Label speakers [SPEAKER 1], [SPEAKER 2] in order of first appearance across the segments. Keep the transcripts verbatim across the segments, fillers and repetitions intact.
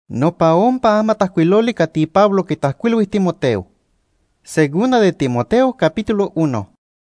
[SPEAKER 1] Nopa ompa ama tahcuiloli cati Pablo quitahcuilui Timoteo. Segunda de Timoteo, capítulo uno.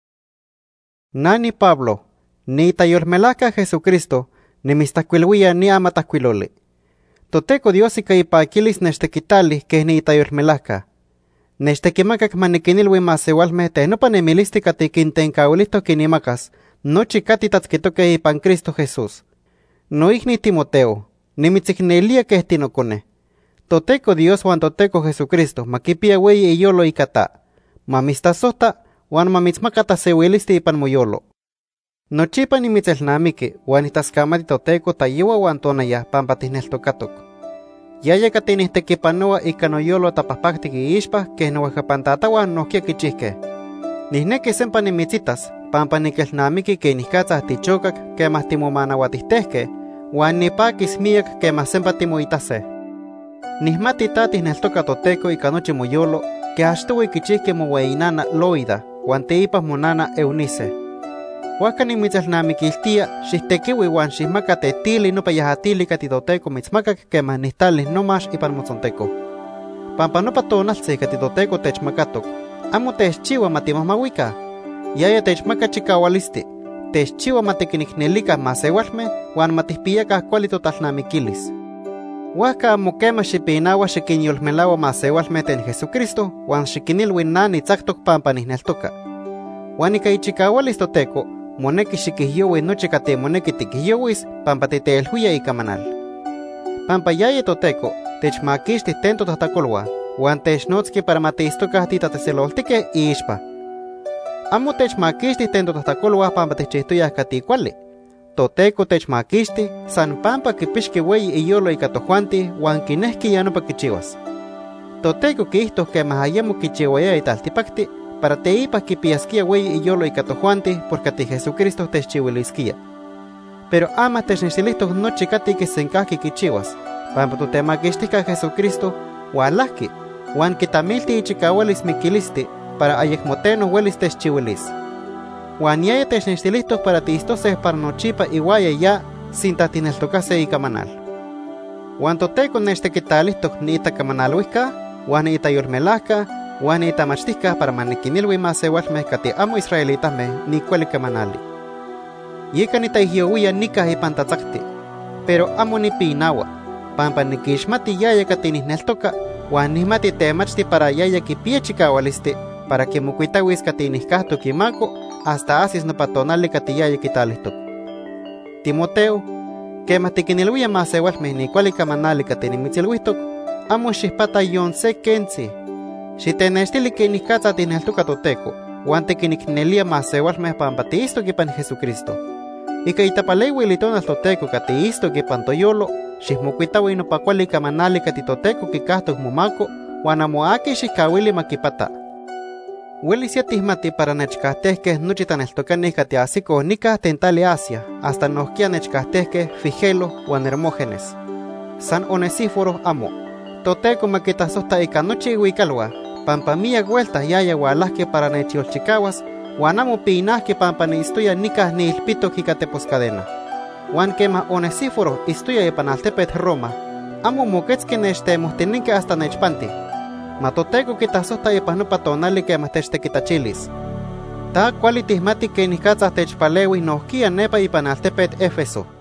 [SPEAKER 1] Nani Pablo, ni tayolmelaca Jesucristo, ni mistahcuiluia ni ama tahcuiloli. Toteco Dios ica ipaquilis nextequitali que ni tayolmelaca. Nextequimacac maniquinilui masewalme te nopa nemilisti cati quintencaulisto quinimacas, nochi cati tatzquitoque ipan Cristo Jesús. No igni Timoteo, ni mitzicnelia que estinocone. Toteco Dios wan Toteco Jesucristo, maquipia wei iyolo icata. Mamistasota, wan mamitzmacata sewilisti ipan moyolo. Nochipa ni mitzelnamique, wan itascamati Toteco tayewa wan tonaya, pampatisneltocatok. Yaya catinihtekipanoa ica noyolo tapapactiqui ispa, que nohuejapantatawa nohkia quichihque. Nihneque sempa nimitzitas, pampa niquelnamiqui que nihcatzah tichocac, que mas timomanauatistehque, wan nipaquis miac que mas sempa timoitase. Nihmati tatis neltoca Toteco ica nochi moyolo, que achtoui quichihque moweinana Loida, wan teipas monana Eunice. Huaca nimitzelnamiquiltia, xichtequiui wan xihmaca tetili nopa yajatili cati Toteco mitzmacac que mas nihtalis nomax ipan motzonteco. Pampa nopa tonaltzi cati Toteco techmacatok, amo techchiua matimahmahuica, yaya techmaca chicaualisti, techchiua matiquinicnelica masewalme, wan matihpiyaca cuali totalnamiquilis. Huaca amo quema xipinaua xiquinyolmelaua masewalme ten Jesucristo, wan xiquinilui nani tzactoc pampa nihneltoca. Wan ica ichicaualis Toteco, moneki xiquihyoui nochi cati moneki tiquihyouis, pampa titeelhuia ica manal. Pampa yaya Toteco, techmaquixti tento tahtacolua, wan technotzqui para matiistocah titateseloltique iixpa. Amo techmaquixti tento tahtacolua pampa techihtoyah cati cuali. Toteco techmaquixti, san pampa quipixqui wei iyolo ica tojuanti, wan quinehqui ya nopa quichiuas. Toteco quihtoh que mas ayamo quichiuaya italtipacti, para teipas quipiasquia wei iyolo ica tojuanti, por cati Jesucristo techchiuilisquia. Pero ama technextilihtoh nochi cati que sencahqui quichiuas, pampa totemaquixtica Jesucristo, hualahqui, wan quitamilti ichicaualis miquilisti, para ayecmoteno huelis techchiuilis. Wan yaya technextilihtoh para tiistoseh para nochipa iwaya ya, sin tatineltocase ica manal. Wan Toteco nextequitalihtoh ni itacamanalhuica, wan ni itayolmelahca, wan ni itamachtisca para maniquinilui masewalmeh cati amo israelitasmeh ni cuali camanali. Yica nitaihyohuia nicah ipan tatzacti, pero amo nipinaua, pampa niquixmati yaya cati nihneltoca, wan nihmati temachti para yaya quipia chicaualisti, para que mocuitauis cati nihcahto quimaco, hasta asis nopa tonali cati yaya quitalihtoc. Timoteo, quemah tiquiniluia masewalmeh ni cuali camanali cati nimitzilhuihtoc, amo xihpata yon se quentzi. Xitenextili que nihcatza tineltoca Toteco, wan tiquinicnelia masewalmeh pampa tiistok ipan Jesucristo. Ica itapaleuili tonal Toteco cati istok ipan toyolo, xihmocuitaui nopa cuali camanali cati Toteco quicahtoc momaco, wan amo aqui xihcauili maquipata. Huelis ya tihmati para nechcahtehqueh nochi taneltocanih cati ahsicoh nicah tentali Asia, hasta nohquia nechcahtehqueh Figelo wan Hermógenes. San Onesíforo amo. Toteco maquitasohta ica nochi ihuicalua, pampa miac vueltas yaya hualahque para nechyolchicahuas, wan amo pinahque pampa niistoya nicah niilpitoc ica teposcadena. Wan quemah Onesíforo istoya ipan altepetl Roma, amo moquetzqui nechtemohtininque hasta nechpanti. Ma Toteco quitasohta ipan nopa tonali quemah techtequitachilis. Ta cuali tihmati que nihcatzah techpaleuih nohquia nepa ipan altepetl Éfeso.